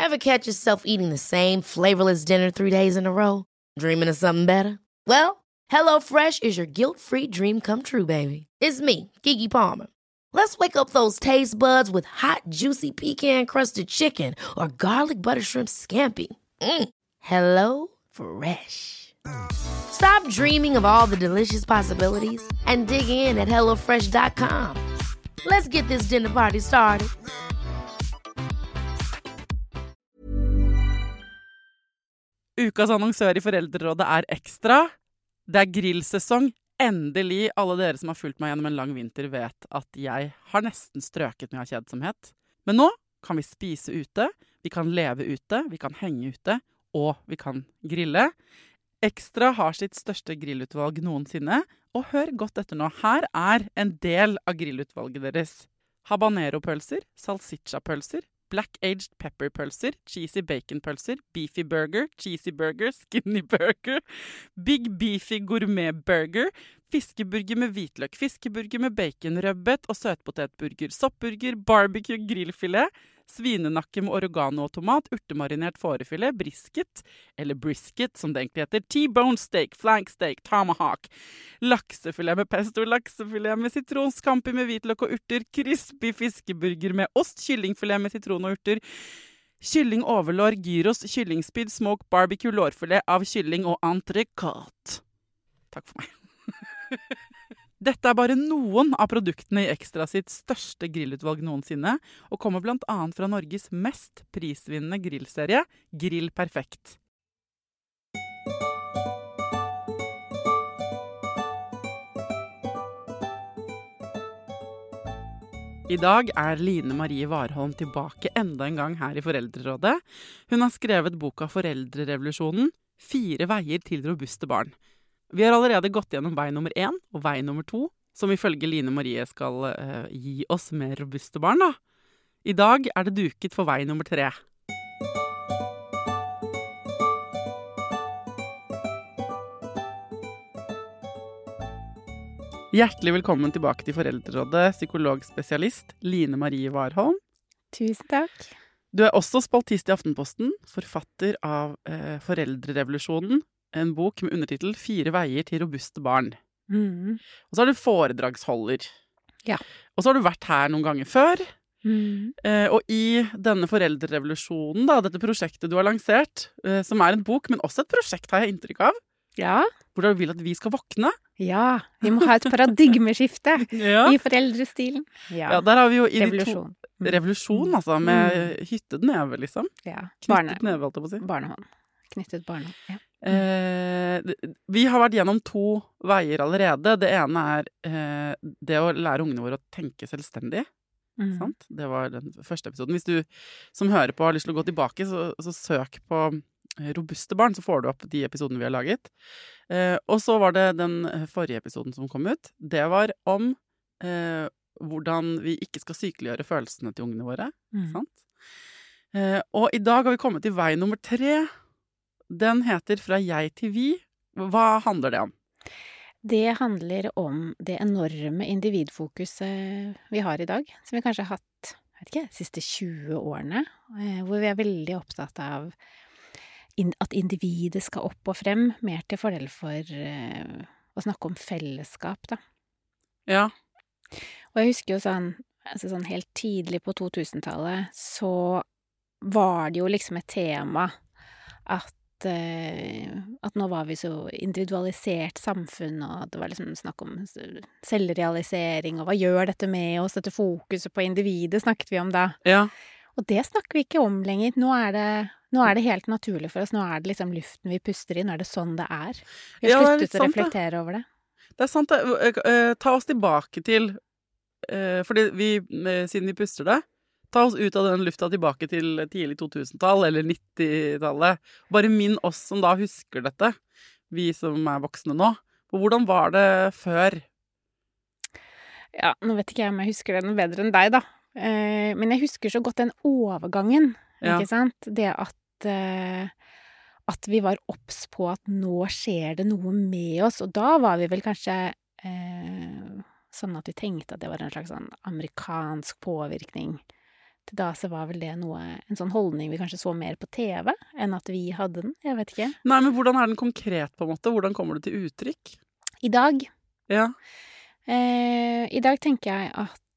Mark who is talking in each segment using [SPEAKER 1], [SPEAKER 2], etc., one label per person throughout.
[SPEAKER 1] Ever catch yourself eating the same flavorless dinner 3 days in a row? Dreaming of something better? Well, HelloFresh is your guilt-free dream come true, baby. It's me, Keke Palmer. Let's wake up those taste buds with hot, juicy pecan-crusted chicken or garlic butter shrimp scampi. Hello Fresh. Stop dreaming of all the delicious possibilities and dig in at HelloFresh.com. Let's get this dinner party started.
[SPEAKER 2] Ukas annonsør i Foreldrerådet Ekstra. Det grillsesong. Endelig, alle dere som har fulgt meg gjennom en lang vinter vet at jeg har nesten strøket med av kjedsomhet. Men nå kan vi spise ute, vi kan leve ute, vi kan henge ute, og vi kan grille. Ekstra har sitt største grillutvalg noensinne, og hør godt etter nå. Her en del av grillutvalget deres. Habanero-pølser, salsiccia-pølser, black-aged pepper-pølser, cheesy bacon-pølser, beefy burger, cheesy burger, skinny burger, big beefy gourmet-burger, fiskeburger med hvitløk, fiskeburger med bacon, rødbet og søtpotetburger, soppburger, barbecue, grillfilet, svinenakke med oregano og tomat, urtemarinert fårefilet, brisket, eller brisket som det egentlig heter, T-bone steak, flank steak, tomahawk, laksefilet med pesto, laksefilet med sitron, scampi med hvitløk og urter, crispy fiskeburger med ost, kyllingfilet med sitron og urter, kylling overlår, gyros, kyllingspyd, smoke, barbecue, lårfilet av kylling og entrecôte. Takk for meg. Dette bare noen av produktene i Ekstra sitt største grillutvalg noensinne, og kommer blant annet fra Norges mest prisvinnende grillserie, Grill Perfekt. I dag Line Marie Warholm tilbake enda en gang her i Foreldrerådet. Hun har skrevet boka Foreldrerevolusjonen, 4 veier til robuste barn. Vi har allerede gått gjennom vei nummer 1 og vei nummer 2, som ifølge Line Marie skal gi oss mer robuste barn. Da. I dag det duket for vei nummer 3. Hjertelig velkommen tilbake til Foreldrerådet, psykologspesialist Line Marie Warholm.
[SPEAKER 3] Tusen takk.
[SPEAKER 2] Du også spaltist i Aftenposten, forfatter av Foreldrerevolusjonen, en bok med undertitel 4 veier til robuste barn. Og så du foredragsholder.
[SPEAKER 3] Ja.
[SPEAKER 2] Og så har du vært her noen ganger før. Og i denne foreldrerevolusjonen, da, dette prosjektet du har lansert, som en bok, men også et prosjekt har jeg inntrykk av.
[SPEAKER 3] Ja.
[SPEAKER 2] Hvor du vil at vi skal våkne.
[SPEAKER 3] Ja, vi må ha et paradigmeskifte i foreldrestilen.
[SPEAKER 2] Ja, der har vi jo
[SPEAKER 3] revolusjon.
[SPEAKER 2] Revolusjon, altså, med hyttet neve, liksom.
[SPEAKER 3] Ja.
[SPEAKER 2] Knyttet neve, holdt jeg på å si.
[SPEAKER 3] Barnehånd. Knyttet barnehånd, ja.
[SPEAKER 2] Vi har vært gjennom 2 veier allerede. Det ene det å lære ungene våre å tenke selvstendig. Sant? Det var den første episoden. Hvis du som hører på har lyst til å gå tilbake, så søk på robuste barn, så får du opp de episodene vi har laget. Og så var det den forrige episoden som kom ut. Det var om hvordan vi ikke skal sykeliggjøre følelsene til ungene våre. Sant? Og i dag har vi kommet til vei nummer 3. Den heter Fra jeg til vi. Hva handler det om?
[SPEAKER 3] Det handler om det enorme individfokuset vi har i dag, som vi kanskje har hatt, de siste 20 årene, hvor vi veldig opptatt av at individet skal opp og frem, mer til fordel for å snakke om fellesskap, da.
[SPEAKER 2] Ja.
[SPEAKER 3] Og jeg husker jo sånn helt tidlig på 2000-tallet, så var det jo liksom et tema at nå var vi så individualisert samfunn, og det var liksom snakk om selvrealisering, og hva gjør dette med oss, dette fokuset på individet snakket vi om da.
[SPEAKER 2] Ja.
[SPEAKER 3] Og det snakker vi ikke om lenger. Nå det helt naturlig for oss, nå det liksom luften vi puster i, nå det sånn det er. Vi har sluttet å reflektere over det.
[SPEAKER 2] Det sant, ta oss tilbake til, fordi siden vi puster det, ta oss ut av den lufta tilbake til tidlig 2000-tall, eller 90-tallet. Bare minn oss som da husker dette, vi som voksne nå. Og hvordan var det før?
[SPEAKER 3] Ja, nå vet ikke jeg om jeg husker det noe bedre enn deg, da. Men jeg husker så godt den overgangen, ikke sant? Det at vi var obs på at nå skjer det noe med oss, og da var vi vel kanskje sånn at vi tenkte at det var en slags sånn amerikansk påvirkning. Til da så var vel det en sånn holdning vi kanskje så mer på TV, enn at vi hadde den. Jeg vet ikke.
[SPEAKER 2] Nei, men hvordan den konkret på en måte? Hvordan kommer det til uttrykk?
[SPEAKER 3] I dag
[SPEAKER 2] Ja.
[SPEAKER 3] I dag tenker jeg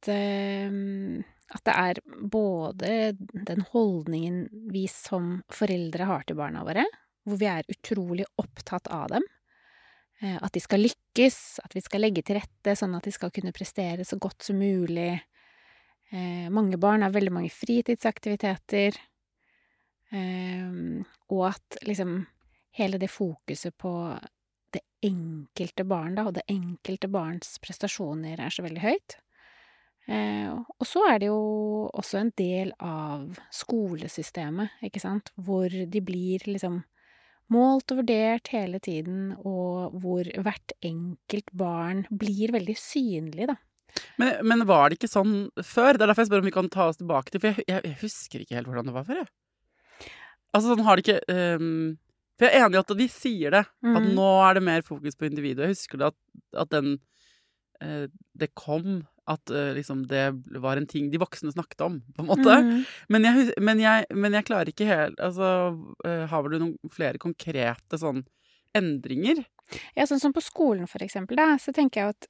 [SPEAKER 3] at det både den holdningen vi som foreldre har til barna våre, hvor vi utrolig opptatt av dem, at de skal lykkes, at vi skal legge til rette sånn at de skal kunne prestere så godt som mulig. Mange barn har veldig mange fritidsaktiviteter, og at liksom hele det fokuset på det enkelte barn da, og det enkelte barns prestasjoner så veldig høyt. Og så det jo også en del av skolesystemet, ikke sant, hvor de blir liksom målt og vurdert hele tiden, og hvor hvert enkelt barn blir veldig synlig, da.
[SPEAKER 2] Men var det ikke sånn før? Det derfor jeg spør om vi kan ta oss tilbake til, for jeg husker ikke helt hvordan det var før, jeg. Altså, sånn har det ikke... for jeg enig i at de sier det, at nå det mer fokus på individet. Jeg husker det at det kom, at liksom det var en ting de voksne snakket om, på en måte. Men jeg klarer ikke helt, altså, har du noen flere konkrete sånn endringer?
[SPEAKER 3] Ja, sånn som på skolen for eksempel da, så tenker jeg at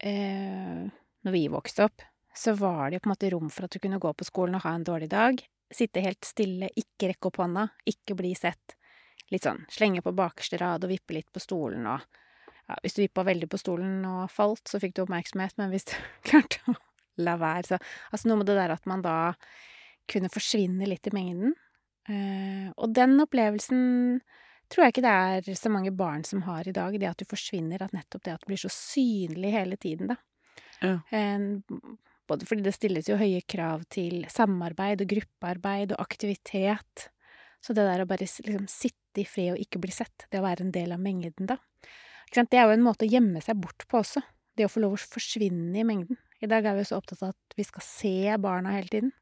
[SPEAKER 3] når vi vokste opp, så var det jo på en måte rom for at du kunne gå på skolen og ha en dårlig dag, sitte helt stille, ikke rekke opp hånda, ikke bli sett, litt sånn, slenge på bakerste rad og vippe litt på stolen, og ja, hvis du vippet veldig på stolen og falt, så fikk du oppmerksomhet, men hvis du klarte å la være, så altså noe med det der at man da kunne forsvinne litt i mengden, og den opplevelsen tror jeg ikke det så mange barn som har i dag, det at du forsvinner, at nettopp det at du blir så synlig hele tiden da.
[SPEAKER 2] Ja.
[SPEAKER 3] Både fordi det stilles jo høye krav til samarbeid og gruppearbeid og aktivitet, så det der å bare liksom sitte i fred og ikke bli sett, det å være en del av mengden da. Ikke sant? Det jo en måte å gjemme seg bort på også, det å få lov å forsvinne i mengden. I dag vi jo så opptatt av at vi skal se barna hele tiden.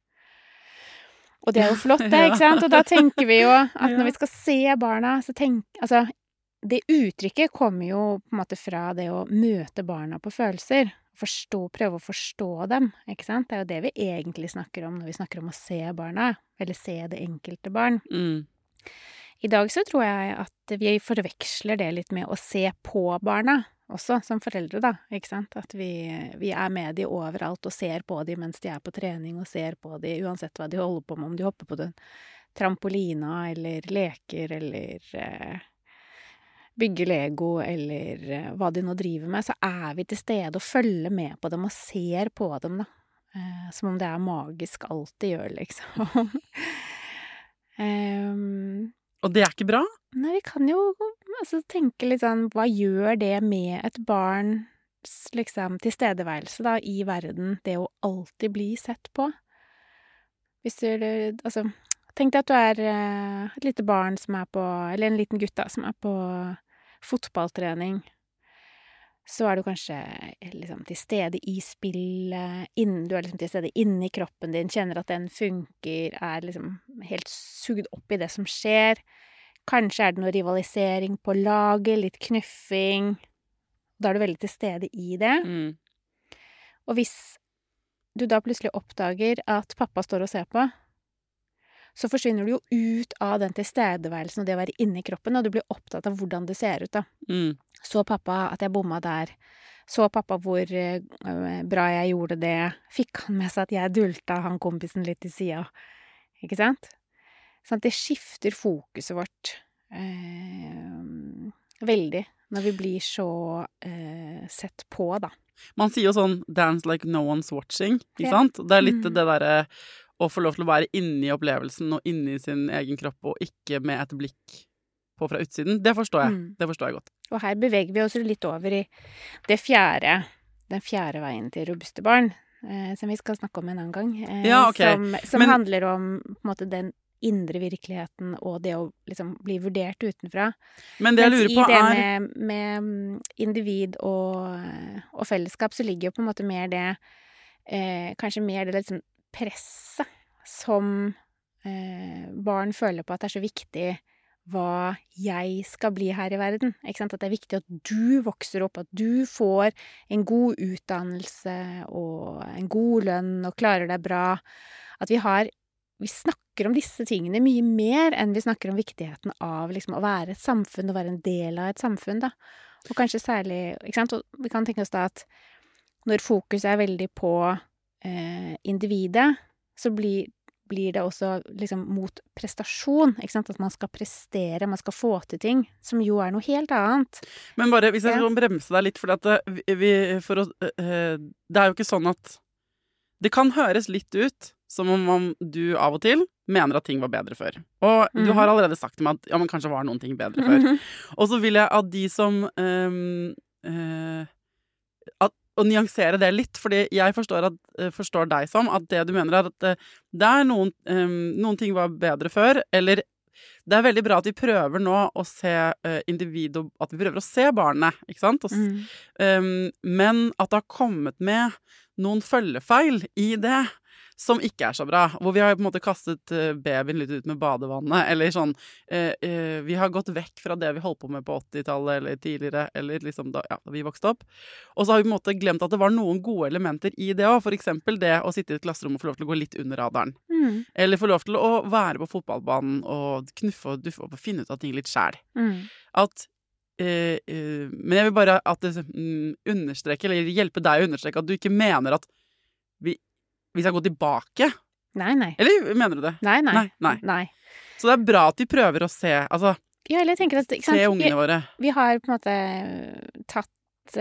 [SPEAKER 3] Og det jo flott det, ikke sant? Og da tenker vi jo at når vi skal se barna, så altså, det uttrykket kommer jo på en måte fra det å møte barna på følelser, prøve å forstå dem, ikke sant? Det jo det vi egentlig snakker om når vi snakker om å se barna, eller se det enkelte barn. I dag så tror jeg at vi forveksler det litt med å se på barna, også som foreldre da, ikke sant? At vi med de overalt og ser på de mens de på trening, og ser på de uansett hva de holder på med, om de hopper på den trampolina, eller leker, eller bygger Lego, eller hva de nå driver med, så vi til stede og følger med på dem og ser på dem da. Som om det magisk alt de gjør, liksom.
[SPEAKER 2] Og det ikke bra?
[SPEAKER 3] Nei, vi kan jo tenke litt sånn, hva gjør det med et barns liksom, tilstedeværelse da, i verden, det å alltid bli sett på? Hvis du, altså, tenk deg at du et lite barn som på, eller en liten gutt da, som på fotballtrening, så du kanskje liksom til stede i spillet, du liksom til stede inni kroppen din, kjenner at den funker, liksom helt sugd opp i det som skjer. Kanskje det noe rivalisering på laget, litt knuffing. Da du veldig til stede i det. Og hvis du da plutselig oppdager at pappa står og ser på, så forsvinner du jo ut av den tilstedeværelsen og det å være inne i kroppen, og du blir opptatt av hvordan det ser ut da. Så pappa at jeg bomma der. Så pappa hvor bra jeg gjorde det. Fikk han med seg at jeg dulta han kompisen litt i siden. Ikke sant? Sånn at det skifter fokuset vårt veldig når vi blir så sett på, da.
[SPEAKER 2] Man sier jo sånn, dance like no one's watching, ikke sant? Det litt det der å få lov til å være inne i opplevelsen og inne i sin egen kropp, og ikke med et blikk på fra utsiden. Det forstår jeg. Det forstår jeg godt.
[SPEAKER 3] Og her beveger vi oss litt over i den fjerde veien til robuste barn, som vi skal snakke om en annen gang.
[SPEAKER 2] Ja, okay.
[SPEAKER 3] Som handler om på en måte den indre virkeligheten og det å liksom bli vurdert utenfra.
[SPEAKER 2] Men det jeg lurer på
[SPEAKER 3] i det med individ og fellesskap så ligger jo på en måte mer det kanskje mer det liksom presset som barn føler på at det så viktig hva jeg skal bli her i verden. Ikke sant? At det viktig at du vokser opp, at du får en god utdannelse og en god lønn og klarer deg bra. at vi snakker om disse tingene mye mer enn vi snakker om viktigheten av liksom å være et samfunn, og være en del av et samfunn, da. Og kanskje særlig, ikke sant, og vi kan tenke oss da at når fokus veldig på individet, så blir det også liksom mot prestasjon, ikke sant? At man skal prestere, man skal få til ting, som jo noe helt annet.
[SPEAKER 2] Men bare, hvis jeg skal bremse deg litt, for at det jo ikke sånn at det kan høres litt ut som om du av og til mener at ting var bedre før. Og du har allerede sagt til meg at ja, men kanskje var noen ting bedre før. Og så vil jeg at de som å nyansere det litt, fordi jeg forstår deg som at det du mener at det noen ting var bedre før, eller det veldig bra at vi prøver nå å se individ, og at vi prøver å se barnet, ikke sant? Men at det har kommet med noen følgefeil i det som ikke så bra, hvor vi har på en måte kastet babyen litt ut med badevannet, eller sånn, vi har gått vekk fra det vi holdt på med på 80-tallet, eller tidligere, eller liksom da vi vokste opp, og så har vi på en måte glemt at det var noen gode elementer i det også, for eksempel det å sitte i et klasserom og få lov til å gå litt under radaren, eller få lov til å være på fotballbanen og knuffe og duffe opp og finne ut av ting litt selv. At men jeg vil bare at det understreker, eller hjelpe deg å understreke at du ikke mener at vi skal gå tilbake.
[SPEAKER 3] Nei.
[SPEAKER 2] Eller mener du det?
[SPEAKER 3] Nei.
[SPEAKER 2] Så det bra at vi prøver å se, altså,
[SPEAKER 3] ja, eller jeg tenker at, ikke sant,
[SPEAKER 2] se ungene våre.
[SPEAKER 3] Vi har på en måte tatt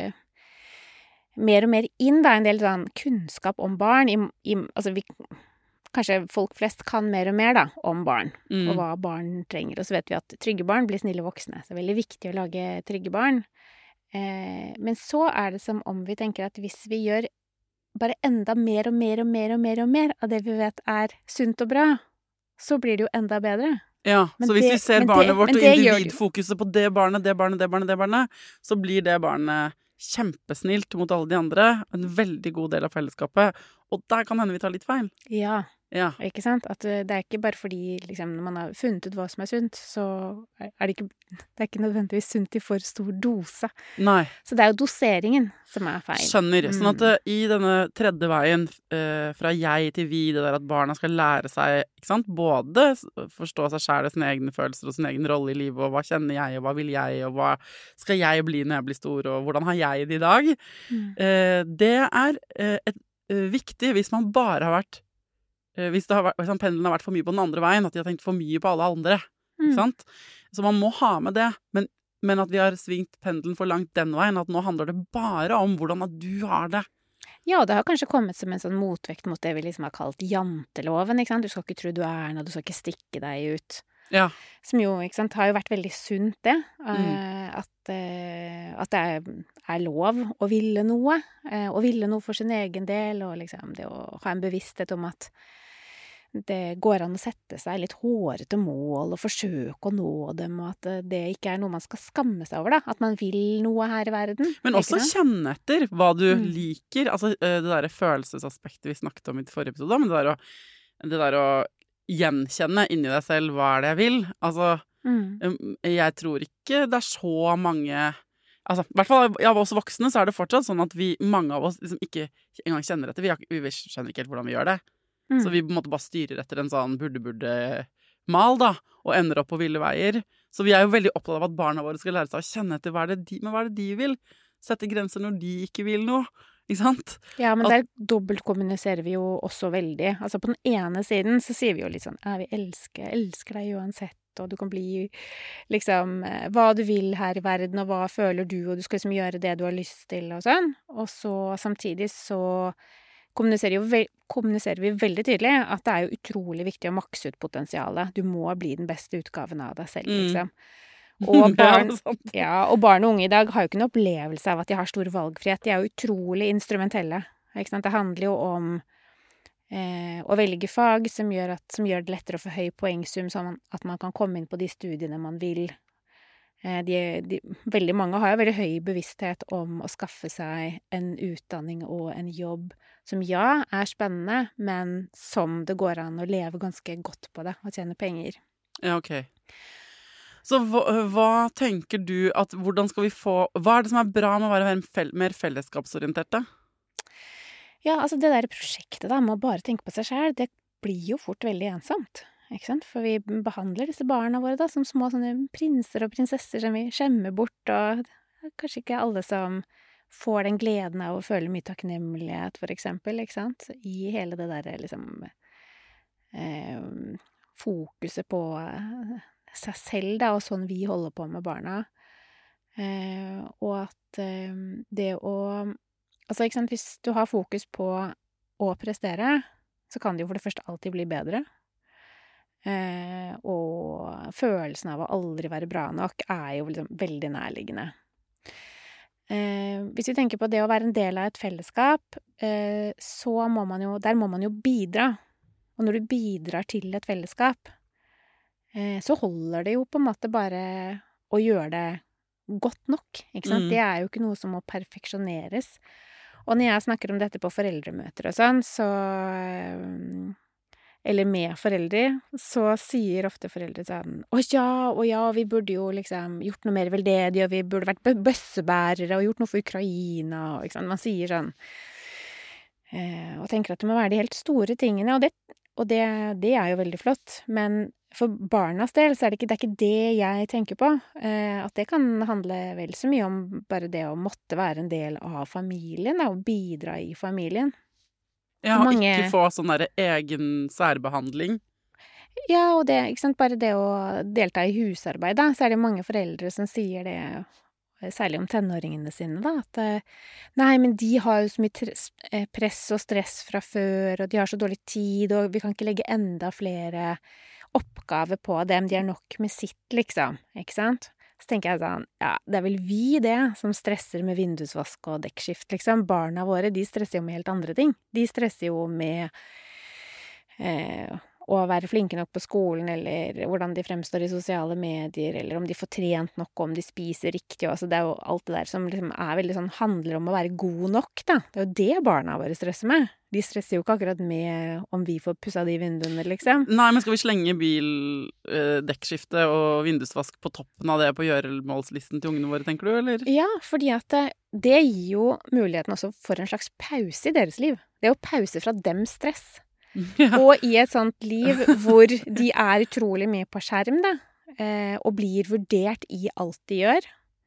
[SPEAKER 3] mer og mer inn da, en del sånn kunnskap om barn. Altså kanskje folk flest kan mer og mer da, om barn, og hva barn trenger. Og så vet vi at trygge barn blir snille voksne. Så det veldig viktig å lage trygge barn. Men så det som om vi tenker at hvis vi gjør bare enda mer og mer av det vi vet sunt og bra, så blir det jo enda bedre.
[SPEAKER 2] Ja, men så hvis vi ser barnet vårt og individfokuset på det barnet, så blir det barnet kjempesnilt mot alle de andre, en veldig god del av fellesskapet, og der kan hende vi tar litt feil.
[SPEAKER 3] Ja. Ikke sant? At det ikke bare fordi liksom, når man har funnet ut hva som sunt, så det ikke nødvendigvis sunt i for stor dose.
[SPEAKER 2] Nei.
[SPEAKER 3] Så det jo doseringen som feil.
[SPEAKER 2] Skjønner. Sånn at i denne tredje veien, fra jeg til vi, det der at barna skal lære seg, ikke sant? Både forstå seg selv, sine egne følelser og sin egen rolle i livet, og hva kjenner jeg, og hva vil jeg, og hva skal jeg bli når jeg blir stor, og hvordan har jeg det i dag? Det viktig hvis man bare har vært hvis pendelen har vært for mye på den andre veien, at de har tenkt for mye på alle andre, ikke sant? Så man må ha med det, men at vi har svingt pendelen for langt den veien, at nå handler det bare om hvordan at du har det.
[SPEAKER 3] Ja, og det har kanskje kommet som en sånn motvekt mot det vi liksom har kalt janteloven, ikke sant? Du skal ikke tro du noe, du skal ikke stikke deg ut.
[SPEAKER 2] Ja.
[SPEAKER 3] Som jo, ikke sant, har jo vært veldig sunt det, at det lov å ville noe for sin egen del, og liksom det å ha en bevissthet om at det går an å sette seg litt hårete mål og forsøke å nå dem, og at det ikke noe man skal skamme seg over, da. At man vil noe her i verden.
[SPEAKER 2] Men også kjenne etter hva du liker. Altså det der følelsesaspektet vi snakket om i forrige episode, men det der å gjenkjenne inni deg selv hva det jeg vil. Altså, jeg tror ikke det så mange... Altså, i hvert fall av oss voksne så det fortsatt sånn at mange av oss liksom ikke engang kjenner etter. Vi skjønner ikke helt hvordan vi gjør det. Så vi på en måte bare styrer etter en sånn burde-mal da, og ender opp på ville veier. Så vi jo veldig opptatt av at barna våre skal lære seg å kjenne etter hva de vil. Sette grenser når de ikke vil noe. Ikke sant?
[SPEAKER 3] Ja, men der dobbeltkommuniserer vi jo også veldig. Altså på den ene siden så sier vi jo litt sånn, vi elsker deg uansett, og du kan bli liksom hva du vil her i verden, og hva føler du, og du skal liksom gjøre det du har lyst til, og sånn. Og så samtidig så kommuniserer vi veldig tydelig at det jo utrolig viktig å makse ut potensialet. Du må bli den beste utgaven av deg selv, liksom. Og barn og unge i dag har jo ikke en opplevelse av at de har stor valgfrihet. De jo utrolig instrumentelle. Ikke sant? Det handler jo om å velge fag som gjør det lettere å få høy poengsum, sånn at man kan komme inn på de studiene man vil. Veldig mange har jo veldig høy bevissthet om å skaffe seg en utdanning og en jobb som spennende, men som det går an å leve ganske godt på det, og tjene penger.
[SPEAKER 2] Ja, ok. Så hva tenker du at, hvordan skal vi få, hva det som bra med å være mer fellesskapsorienterte?
[SPEAKER 3] Ja, altså det der prosjektet da, med å bare tenke på seg selv, det blir jo fort veldig ensomt, ikke sant? For vi behandler disse barna våre da, som små sånne prinser og prinsesser som vi skjemmer bort, og det er kanskje ikke alle som får den gleden av å føle mye takknemlighet, for eksempel, ikke sant? I hele det der, liksom, fokuset på seg selv da, og sånn vi holder på med barna. Og at det å altså, ikke sant, hvis du har fokus på å prestere, så kan det jo for det første alltid bli bedre. Og følelsen av å aldri være bra nok er jo liksom veldig nærliggende. Hvis vi tenker på det å være en del av et fellesskap, så må man jo bidra. Og når du bidrar til et fellesskap, så holder det jo på en måte bare å gjøre det godt nok, ikke sant? Det er jo ikke noe som må perfeksjoneres. Og når jeg snakker om dette på foreldremøter og sånn, så eller med foreldre, så sier ofte foreldre sånn å ja, vi burde jo liksom gjort noe mer veldedig, og vi burde vært bøssebærere og gjort noe for Ukraina, og ikke sant? Man sier sånn og tenker at det må være de helt store tingene, og det er jo veldig flott, men for barnas del så er det ikke det jeg tenker på, at det kan handle vel så mye om bare det å måtte være en del av familien, da, og bidra i familien.
[SPEAKER 2] Ja, og ikke få sånn der egen særbehandling.
[SPEAKER 3] Ja, og det, ikke sant, bare det å delta i husarbeid, da, så er det mange foreldre som sier det, særlig om tenåringene sine, da, at nei, men de har jo så mye press og stress fra før, og de har så dårlig tid, og vi kan ikke legge enda flere oppgave på dem, de er nok med sitt, liksom, ikke sant? Så tenker jeg sånn, ja, det er vel vi det, som stresser med vindusvask og dekkskift, liksom. Barna våre, de stresser jo med helt andre ting. De stresser jo med å være flinke nok på skolen, eller hvordan de fremstår i sosiale medier, eller om de får trent nok, om de spiser riktig, altså det er jo alt det der som liksom er veldig sånn, handler om å være god nok, da. Det er jo det barna våre stresser med. De stresser jo ikke akkurat med om vi får pusset de vinduene, liksom.
[SPEAKER 2] Nei, men skal vi slenge dekkskifte og vindusvask på toppen av det på gjøremålslisten til ungene våre, tenker du, eller?
[SPEAKER 3] Ja, fordi at det gir jo muligheten også for en slags pause i deres liv. Det er jo pause fra dems stress. Ja. Og i et sånt liv hvor de er utrolig mye på skjerm, da, og blir vurdert i alt de gjør,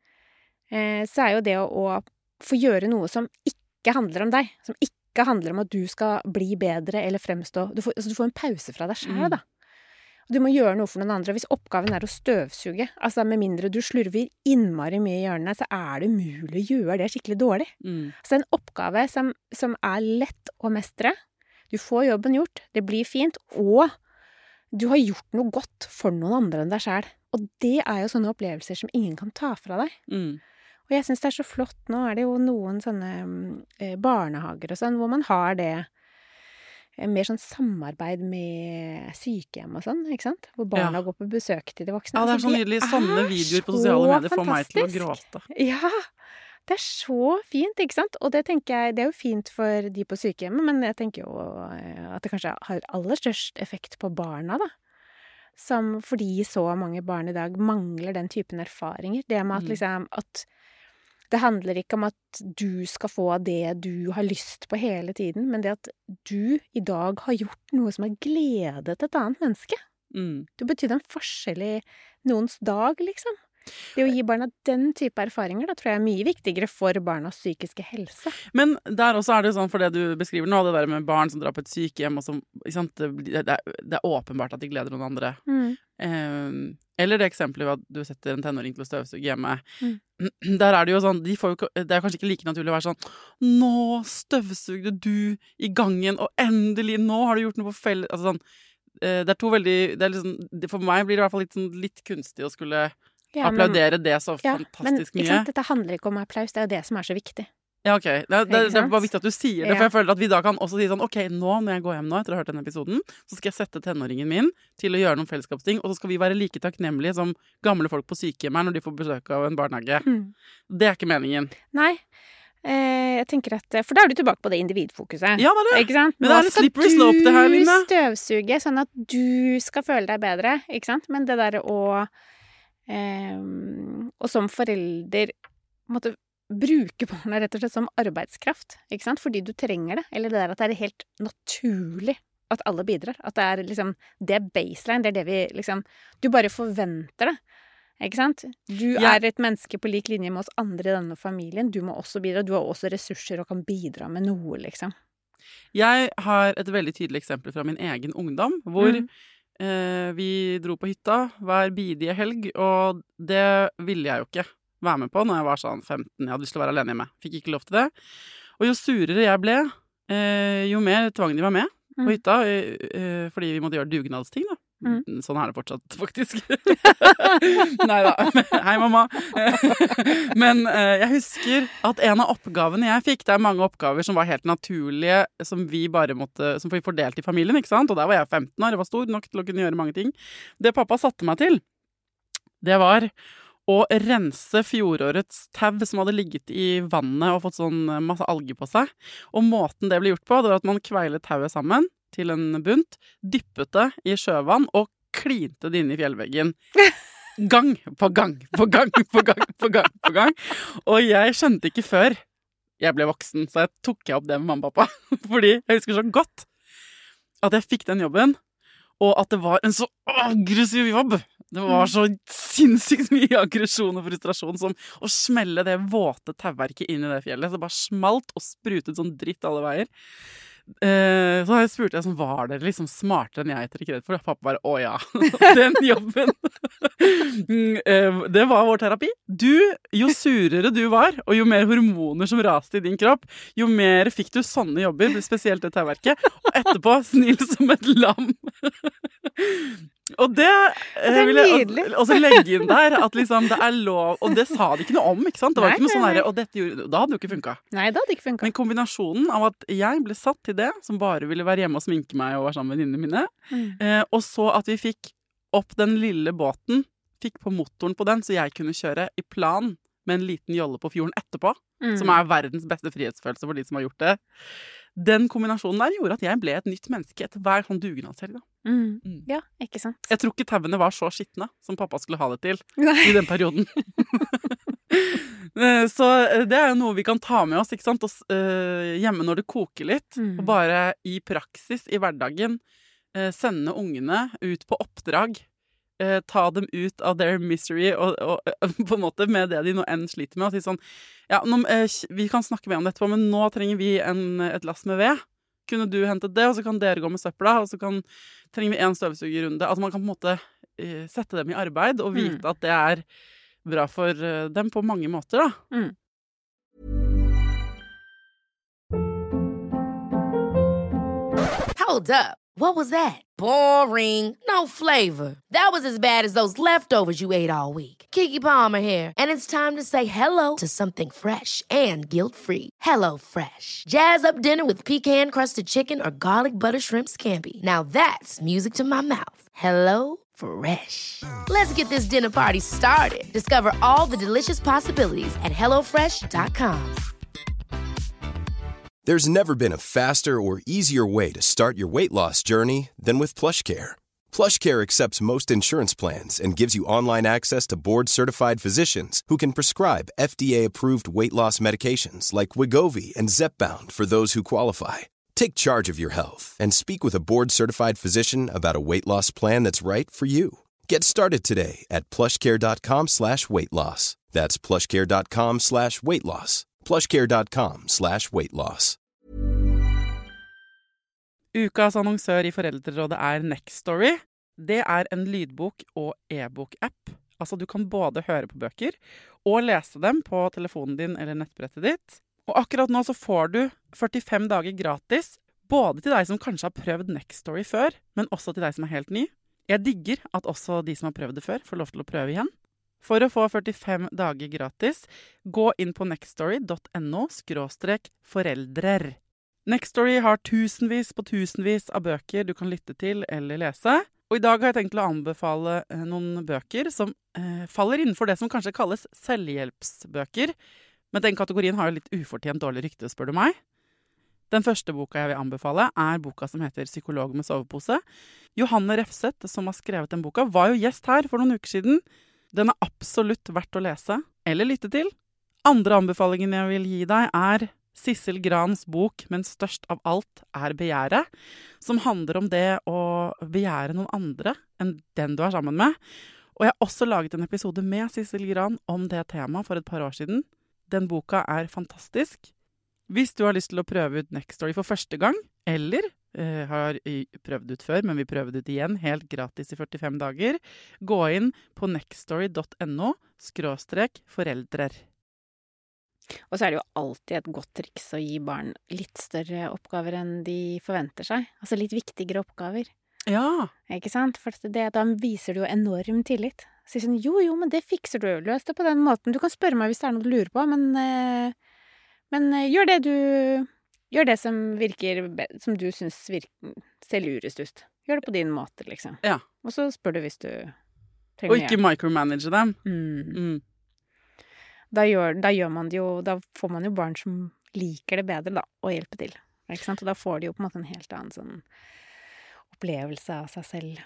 [SPEAKER 3] så er jo det å få gjøre noe som ikke handler om deg, som ikke handler om at du skal bli bedre eller fremstå. Du får en pause fra deg selv, da. Du må gjøre noe for noen andre. Hvis oppgaven er å støvsuge, altså med mindre du slurver innmari mye i hjørnene, så er det umulig å gjøre det skikkelig dårlig. Så en oppgave som er lett å mestre. Du får jobben gjort, det blir fint, og du har gjort noe godt for noen andre enn deg selv. Og det er jo sånne opplevelser som ingen kan ta fra deg. Og jeg synes det er så flott. Nå er det jo noen sånne barnehager og sånn, hvor man har det mer sånn samarbeid med sykehjem og sånn, ikke sant? Hvor barna går på besøk til de voksne.
[SPEAKER 2] Ja, det er så nydelig. Sånne videoer på sosiale medier får meg til å gråte.
[SPEAKER 3] Ja, det er så fint, ikke sant? Og det tenker jeg, det er jo fint for de på sykehjemmet, men jeg tenker jo at det kanskje har aller størst effekt på barna, da. Fordi så mange barn i dag mangler den typen erfaringer. Det med at liksom, at det handler ikke om at du skal få det du har lyst på hele tiden, men det at du i dag har gjort noe som har gledet et annet menneske. Du betyr en forskjell i noens dag, liksom. Det å gi barna den type erfaringer, da tror jeg er mye viktigere for barnas psykiske helse. Men
[SPEAKER 2] der også er det sånn, for det du beskriver nå, det der med barn som drar på et sykehjem, og som, ikke sant, det er åpenbart at de gleder noen andre. Eller det eksempelet at du setter en tenåring til å støvsuge hjemme. Der er det jo sånn, det er kanskje ikke like naturlig å være sånn, nå støvsugde du i gangen, og endelig, nå har du gjort noe på felles, altså sånn, det er to veldig, det er liksom, for meg blir det i hvert fall litt kunstig å skulle applaudere det så fantastisk mye.
[SPEAKER 3] Men dette handler ikke om applaus, det er jo det som er så viktig.
[SPEAKER 2] Ja, ok. Det er bare viktig at du sier det, for jeg føler at vi da kan også si sånn, ok, nå når jeg går hjem nå, etter å ha hørt denne episoden, så skal jeg sette tenåringen min til å gjøre noen fellesskapsting, og så skal vi være like takknemlige som gamle folk på sykehjem når de får besøk av en barnehage. Det er ikke meningen. Nei.
[SPEAKER 3] Jeg tenker at, for da er du tilbake på det individfokuset.
[SPEAKER 2] Ja, det er det.
[SPEAKER 3] Ikke sant?
[SPEAKER 2] Men det er en slippery slope det her, Line.
[SPEAKER 3] Nå skal du støvsuge sånn at du skal føle deg bedre, ikke sant? Men det der og som forelder måtte bruke barna rett og slett som arbeidskraft, ikke sant? Fordi du trenger det. Eller det der at det er helt naturlig at alle bidrar. At det er liksom, det er baseline, det er det vi liksom, du bare forventer det. Ikke sant? Du er et menneske på lik linje med oss andre i denne familien. Du må også bidra. Du har også ressurser og kan bidra med noe, liksom.
[SPEAKER 2] Jeg har et veldig tydelig eksempel fra min egen ungdom, hvor vi dro på hytta hver bidige helg, og det ville jeg jo ikke være med på når jeg var sånn 15. Jeg hadde lyst til å være alene hjemme. Fikk ikke lov til det. Og jo surere jeg ble, jo mer tvang de var med på hytta, fordi vi måtte gjøre dugnadsting, da. Sånn er det fortsatt, faktisk. Neida, hei mamma. Men jeg husker at en av oppgavene jeg fikk, det er mange oppgaver som var helt naturlige, som vi fordelt i familien, ikke sant? Og der var jeg 15 år, jeg var stor nok til å kunne gjøre mange ting. Det pappa satte meg til, det var å rense fjorårets tau som hadde ligget i vannet og fått sånn masse alger på seg. Og måten det ble gjort på, det var at man kveilet tauet sammen til en bunt, dyppet det i sjøvann og klinte det inn i fjellveggen. Gang på gang, på gang, på gang, på gang, på gang. Og jeg skjønte ikke før jeg ble voksen, så jeg tok opp det med mamma og pappa. Fordi jeg husker så godt at jeg fikk den jobben, og at det var en så aggressiv jobb. Det var så sinnssykt mye aggresjon og frustrasjon som å smelle det våte tauverket inn i det fjellet. Så det bare smalt og sprutet sånn dritt alle veier. Så jeg spurte sånn, var dere liksom smartere enn jeg til kred for? Og pappa bare, å ja, den jobben. Det var vår terapi. Jo surere du var, og jo mer hormoner som raste i din kropp, jo mer fikk du sånne jobber, spesielt det tauverket, og etterpå snill som et lam. Og det vil jeg også legge inn der, at liksom det er lov, og det sa de ikke noe om, ikke sant? Det var ikke noe sånn der, og dette gjorde, da hadde det jo ikke funket.
[SPEAKER 3] Nei, det hadde ikke funket.
[SPEAKER 2] Men kombinasjonen av at jeg ble satt til det, som bare ville være hjemme og sminke meg og være sammen med venninnene mine, og så at vi fikk opp den lille båten, fikk på motoren på den, så jeg kunne kjøre i plan med en liten jolle på fjorden etterpå, som er verdens beste frihetsfølelse for de som har gjort det. Den kombinasjonen der gjorde at jeg ble et nytt menneske etter hver sånn dugnadshelg, da.
[SPEAKER 3] Ja, ikke sant.
[SPEAKER 2] Jeg tror ikke tauene var så skitne som pappa skulle ha det til i den perioden. Så det er jo noe vi kan ta med oss, ikke sant? Hjemme når det koker litt, og bare i praksis, i hverdagen, sende ungene ut på oppdrag, ta dem ut av their misery og på en måte med det de nå enn sliter med, og si sånn, ja, vi kan snakke mer om dette, men nå trenger vi et lass med ved. Kunne du hentet det, og så kan dere gå med søpla, og så trenger vi en støvsugerrunde. Altså man kan på en måte sette dem i arbeid og vite at det er bra for dem på mange måter, da.
[SPEAKER 1] Hold up. What was that? Boring. No flavor. That was as bad as those leftovers you ate all week. Keke Palmer here, and it's time to say hello to something fresh and guilt-free. Hello Fresh. Jazz up dinner with pecan-crusted chicken or garlic butter shrimp scampi. Now that's music to my mouth. Hello Fresh. Let's get this dinner party started. Discover all the delicious possibilities at hellofresh.com.
[SPEAKER 4] There's never been a faster or easier way to start your weight loss journey than with PlushCare. PlushCare accepts most insurance plans and gives you online access to board-certified physicians who can prescribe FDA-approved weight loss medications like Wegovy and Zepbound for those who qualify. Take charge of your health and speak with a board-certified physician about a weight loss plan that's right for you. Get started today at plushcare.com/weightloss. That's plushcare.com/weightloss. plushcare.com/weightloss.
[SPEAKER 2] Ukas annonsør i Foreldrerådet er Nextory. Det er en lydbok- og e-bok-app. Altså du kan både høre på bøker og lese dem på telefonen din eller nettbrettet ditt. Og akkurat nå så får du 45 dager gratis, både til deg som kanskje har prøvd Nextory før, men også til deg som er helt ny. Jeg digger at også de som har prøvd det før får lov til å prøve igjen. For å få 45 dager gratis, gå inn på nextory.no/foreldrer. Nextory har tusenvis på tusenvis av bøker du kan lytte til eller lese. Og i dag har jeg tenkt å anbefale noen bøker som faller innenfor det som kanskje kalles selvhjelpsbøker. Men den kategorien har jo litt ufortjent dårlig rykte, spør du meg. Den første boka jeg vil anbefale er boka som heter Psykolog med sovepose. Johanne Refseth, som har skrevet den boka, var jo gjest her for noen uker siden. Den er absolutt verdt å lese eller lytte til. Andre anbefalingen jeg vil gi deg Sissel Grans bok «Men størst av alt begjæret», som handler om det å begjære noen andre enn den du sammen med. Og jeg har også laget en episode med Sissel Gran om det temaet for et par år siden. Den boka fantastisk. Hvis du har lyst til å prøve ut Nextory for første gang, eller har prøvd ut før, men vi prøver ut igjen helt gratis i 45 dager, gå inn på nextory.no/foreldrer.
[SPEAKER 3] Og så det jo alltid et godt triks å gi barn litt større oppgaver enn de forventer seg. Altså litt viktigere oppgaver.
[SPEAKER 2] Ja.
[SPEAKER 3] Ikke sant? For da viser du jo enorm tillit. Sier sånn, jo, men det fikser du. Løs det på den måten. Du kan spørre meg hvis det noe du lurer på, men gjør det som virker, som du synes ser lurest ut. Gjør det på din måte, liksom.
[SPEAKER 2] Ja.
[SPEAKER 3] Og så spør du hvis du trenger
[SPEAKER 2] Og ikke micromanage dem.
[SPEAKER 3] Da gjør man det jo, da får man jo barn som liker det bedre da, og hjelper til. Ikke sant? Og da får de jo på en måte en helt annen sånn opplevelse av seg selv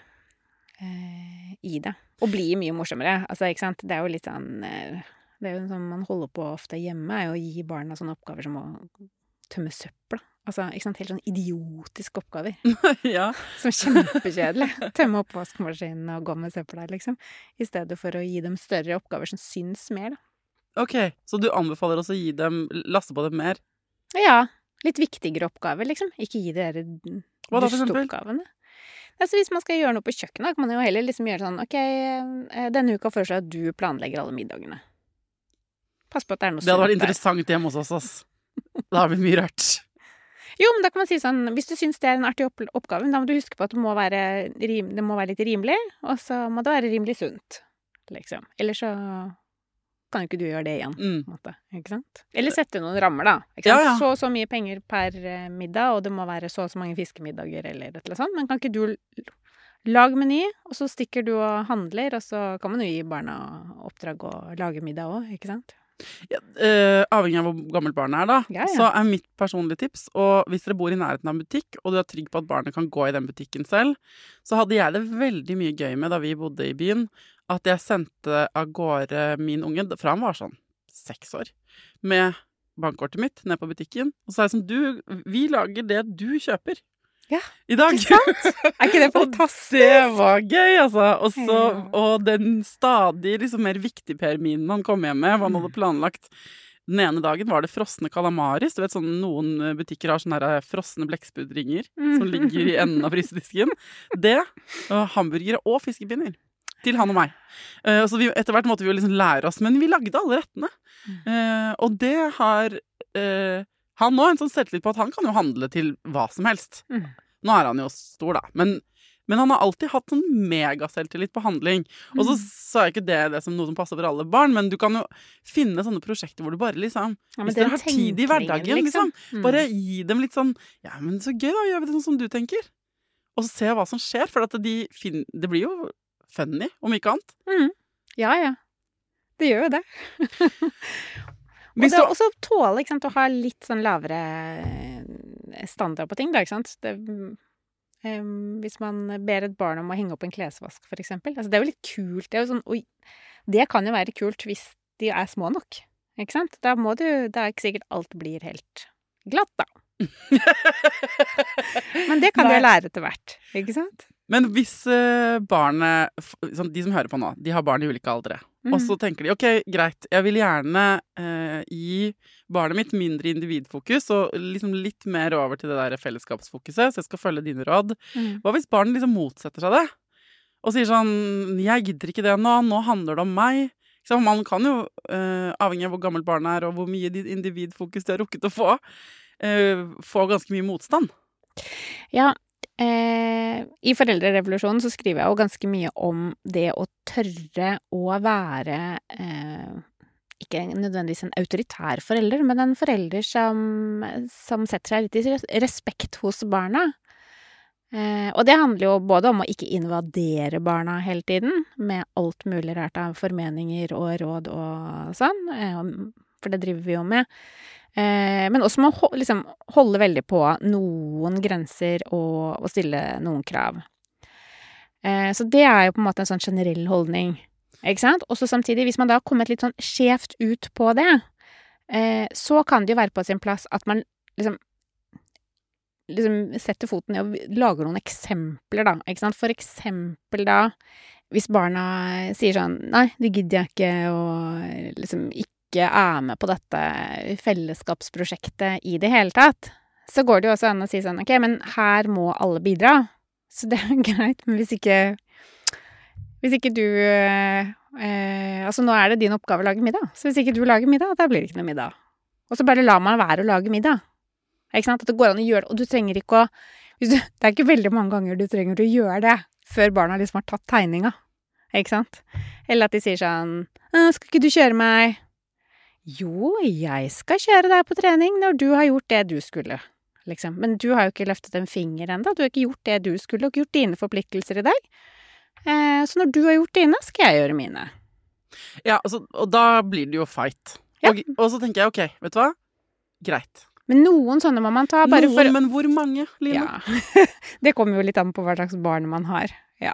[SPEAKER 3] i det. Og blir mye morsommere. Altså, ikke sant? Det jo litt sånn, det jo sånn man holder på ofte hjemme, å gi barna sånne oppgaver som å tømme søpla. Altså, ikke sant? Helt sånn idiotiske oppgaver.
[SPEAKER 2] Ja.
[SPEAKER 3] Som kjempekjedelig. Tømme oppvaskmaskinen og gå med søpla, liksom. I stedet for å gi dem større oppgaver som syns mer, da.
[SPEAKER 2] Ok, så du anbefaler også å gi dem, laste på dem mer?
[SPEAKER 3] Ja, litt viktigere oppgaver, liksom. Ikke gi dere dusteoppgavene. Altså, hvis man skal gjøre noe på kjøkkenet, kan man jo heller liksom gjøre sånn, ok, denne uka foreslår jeg at du planlegger alle middagene. Pass på at det noe
[SPEAKER 2] Det hadde vært interessant hjemme hos oss, ass. Det har blitt mye rørt.
[SPEAKER 3] Jo, men da kan man si sånn, hvis du synes det en artig oppgave, da må du huske på at det må være litt rimelig, og så må det være rimelig sunt, liksom. Eller så kan jo ikke du gjøre det igjen, på en måte, ikke sant? Eller sette noen rammer, da. Ikke sant? Ja. Så mye penger per middag, og det må være så mange fiskemiddager, eller et eller annet sånt. Men kan ikke du lage meny, og så stikker du og handler, og så kan man jo gi barna oppdrag å lage middag også, ikke sant?
[SPEAKER 2] Ja, avhengig av hvor gammelt barnet da, så mitt personlige tips, og hvis dere bor i nærheten av en butikk, og du er trygg på at barnet kan gå i den butikken selv, så hadde jeg det veldig mye gøy med da vi bodde i byen, at jeg sendte av gårde min unge, fra han var sånn 6 år, med bankkortet mitt ned på butikken, og så jeg sånn, vi lager det du kjøper. Ja, i dag.
[SPEAKER 3] Ikke sant? Ikke det fantastisk?
[SPEAKER 2] Det var gøy, altså. Og den stadig liksom mer viktig perminen han kom hjem med, hva han hadde planlagt. Den ene dagen var det frosne kalamaris. Du vet, sånn, noen butikker har sånne her frosne blekkspudringer som ligger i enden av frysedisken. Det, og hamburgere og fiskepinner. Til han og meg. Så etter hvert måtte vi jo liksom lære oss, men vi lagde alle rettene. Og det har han nå en sånn selvtillit på at han kan jo handle til hva som helst. Nå er han jo stor da, men han har alltid hatt sånn megaselvtillit på handling. Og så ikke det som noe som passer for alle barn, men du kan jo finne sånne prosjekter hvor du bare liksom, hvis dere har tid i hverdagen, liksom, bare gi dem litt sånn, ja, men så gøy da, gjør vi det sånn som du tenker. Og så se hva som skjer, for at det blir jo funny, om ikke annet.
[SPEAKER 3] Ja. Det gjør jo det. Og det også tåle, ikke sant, å ha litt sånn lavere standard på ting, da, ikke sant? Hvis man ber et barn om å henge opp en klesvask, for eksempel. Altså, det jo litt kult. Det jo sånn, oi, det kan jo være kult hvis de små nok, ikke sant? Da ikke sikkert alt blir helt glatt, da. Men det kan de lære etter hvert, ikke sant?
[SPEAKER 2] Men hvis barnet, de som hører på nå, de har barn i ulike aldre, og så tenker de, ok, greit, jeg vil gjerne gi barnet mitt mindre individfokus, og liksom litt mer over til det der fellesskapsfokuset, så jeg skal følge dine råd. Hva hvis barnet liksom motsetter seg det? Og sier sånn, jeg gidder ikke det nå handler det om meg. Så man kan jo, avhengig av hvor gammelt barnet og hvor mye individfokus de har rukket å få ganske mye motstand.
[SPEAKER 3] Ja, i Foreldrerevolusjonen så skriver jeg jo ganske mye om det å tørre å være ikke nødvendigvis en autoritær forelder, men en forelder som setter seg litt i respekt hos barna. Og det handler jo både om å ikke invadere barna hele tiden, med alt mulig rart av formeninger og råd og sånn, for det driver vi jo med. Men også må liksom holde veldig på noen grenser og stille noen krav. Så det jo på en måte en sånn generell holdning, ikke sant? Også samtidig, hvis man da har kommet litt sånn skjevt ut på det, så kan det jo være på sin plass at man liksom setter foten ned og lager noen eksempler, da. Ikke sant? For eksempel da, hvis barna sier sånn, nei, det gidder jeg ikke, og liksom ikke er med på dette fellesskapsprosjektet i det hele tatt, så går det jo også an å si sånn, ok, men her må alle bidra. Så det greit, men hvis ikke du altså nå det din oppgave å lage middag, så hvis ikke du lager middag, da blir det ikke noe middag. Og så bare lar man være å lage middag. Ikke sant? At det går an å gjøre det, og du trenger ikke å det ikke veldig mange ganger du trenger å gjøre det før barna liksom har tatt tegninga. Ikke sant? Eller at de sier sånn, skal ikke du kjøre meg? Jo, jeg skal kjøre deg på trening når du har gjort det du skulle. Liksom. Men du har jo ikke løftet en finger enda, du har ikke gjort det du skulle, og ikke gjort dine forpliktelser i dag. Så når du har gjort dine, skal jeg gjøre mine.
[SPEAKER 2] Ja, altså, og da blir det jo fight.
[SPEAKER 3] Ja.
[SPEAKER 2] Og så tenker jeg, ok, vet du hva? Greit.
[SPEAKER 3] Men noen sånne må man ta bare for...
[SPEAKER 2] Men hvor mange, Line?
[SPEAKER 3] Ja, det kommer jo litt an på hva slags barn man har. Ja.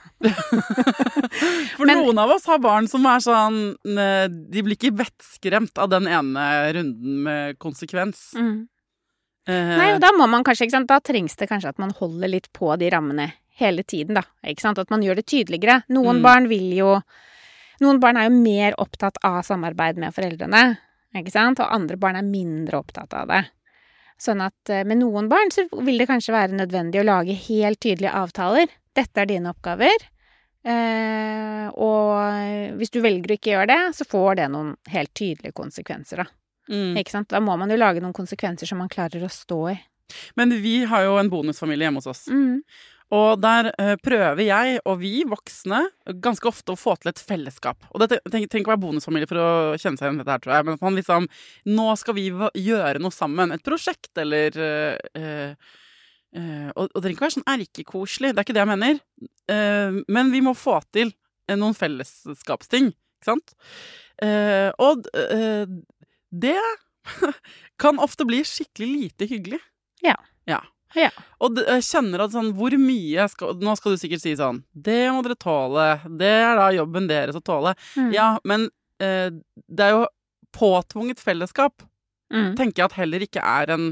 [SPEAKER 2] For noen av oss har barn som sånn, de blir ikke vettskremt av den ene runden med konsekvens.
[SPEAKER 3] Nei, og da må man kanskje, ikke sant, da trengs det kanskje at man holder litt på de rammene hele tiden, da, ikke sant, at man gjør det tydeligere. Noen barn er jo mer opptatt av samarbeid med foreldrene, ikke sant, og andre barn er mindre opptatt av det. Sånn at med noen barn så vil det kanskje være nødvendig å lage helt tydelige avtaler. Dette dine oppgaver, og hvis du velger å ikke gjøre det, så får det noen helt tydelige konsekvenser, da. Ikke sant? Da må man jo lage noen konsekvenser som man klarer å stå i.
[SPEAKER 2] Men vi har jo en bonusfamilie hjemme hos oss. Og der prøver jeg og vi voksne ganske ofte å få til et fellesskap. Og det trenger ikke være bonusfamilie for å kjenne seg igjen dette her, tror jeg. Men at man liksom, nå skal vi gjøre noe sammen. Et prosjekt, eller... og det trenger ikke være sånn erkekoselig, det ikke det jeg mener. Men vi må få til noen fellesskapsting, ikke sant? Og det kan ofte bli skikkelig lite hyggelig. Ja. Og jeg kjenner at sånn, hvor mye nå skal du sikkert si sånn, det må dere tåle, det da jobben deres å tåle. Ja, men det jo påtvunget fellesskap, tenker jeg at heller ikke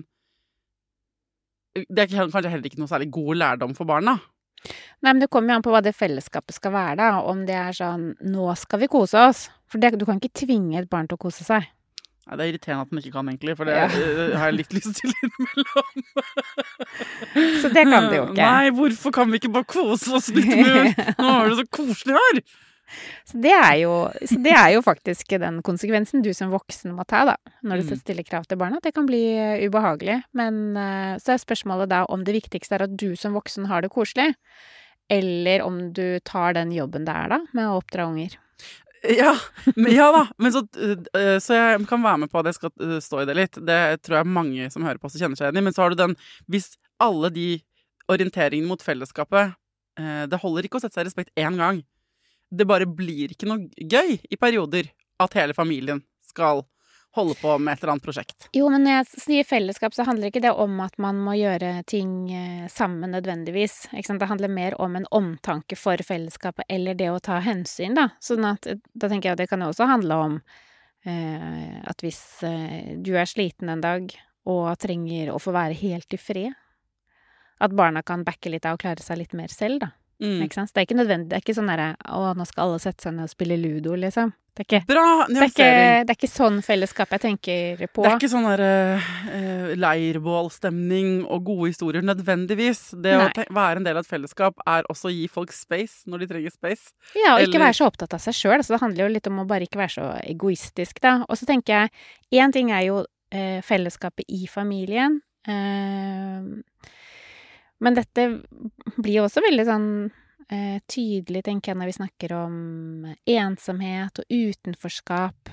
[SPEAKER 2] det kanskje heller ikke noe særlig god lærdom for barna.
[SPEAKER 3] Nei, men det kommer jo an på hva det fellesskapet skal være, da. Om det sånn, nå skal vi kose oss. For du kan ikke tvinge et barn til å kose seg.
[SPEAKER 2] Nei, det irriterende at man ikke kan, egentlig, for det har jeg litt lyst til innimellom.
[SPEAKER 3] Så det kan du jo ikke.
[SPEAKER 2] Nei, hvorfor kan vi ikke bare kose oss litt mer? Nå det så koselig her!
[SPEAKER 3] Så det jo faktisk den konsekvensen du som voksen må ta, da, når du stiller krav til barna. Det kan bli ubehagelig, men så spørsmålet da om det viktigste at du som voksen har det koselig, eller om du tar den jobben det da, med å oppdra unger.
[SPEAKER 2] Ja da, men så jeg kan være med på at jeg skal stå i det litt. Det tror jeg mange som hører på oss kjenner seg igjen i, men så har du den, hvis alle de orienteringene mot fellesskapet, det holder ikke å sette seg i respekt en gang. Det bare blir ikke noe gøy i perioder at hele familien skal holde på med et eller annet prosjekt.
[SPEAKER 3] Jo, men når jeg sier fellesskap, så handler ikke det om at man må gjøre ting sammen nødvendigvis. Ikke sant? Det handler mer om en omtanke for fellesskapet, eller det å ta hensyn, da. Sånn at, da tenker jeg at det kan jo også handle om at hvis du sliten en dag, og trenger å få være helt i fred, at barna kan backe litt av og klare seg litt mer selv, da. Ikke sant? Så det ikke nødvendig, det ikke sånn der, nå skal alle sette seg ned og spille Ludo, liksom. Det ikke,
[SPEAKER 2] bra nyansering.
[SPEAKER 3] Det ikke sånn fellesskap jeg tenker på.
[SPEAKER 2] Det ikke sånn der leirbålstemning og gode historier nødvendigvis. Det å være en del av et fellesskap også å gi folk space når de trenger space.
[SPEAKER 3] Ja, og ikke være så opptatt av seg selv. Altså, det handler jo litt om å bare ikke være så egoistisk, da. Og så tenker jeg, en ting jo fellesskapet i familien, men dette blir jo også veldig sånn tydelig, tenker jeg, når vi snakker om ensomhet og utenforskap,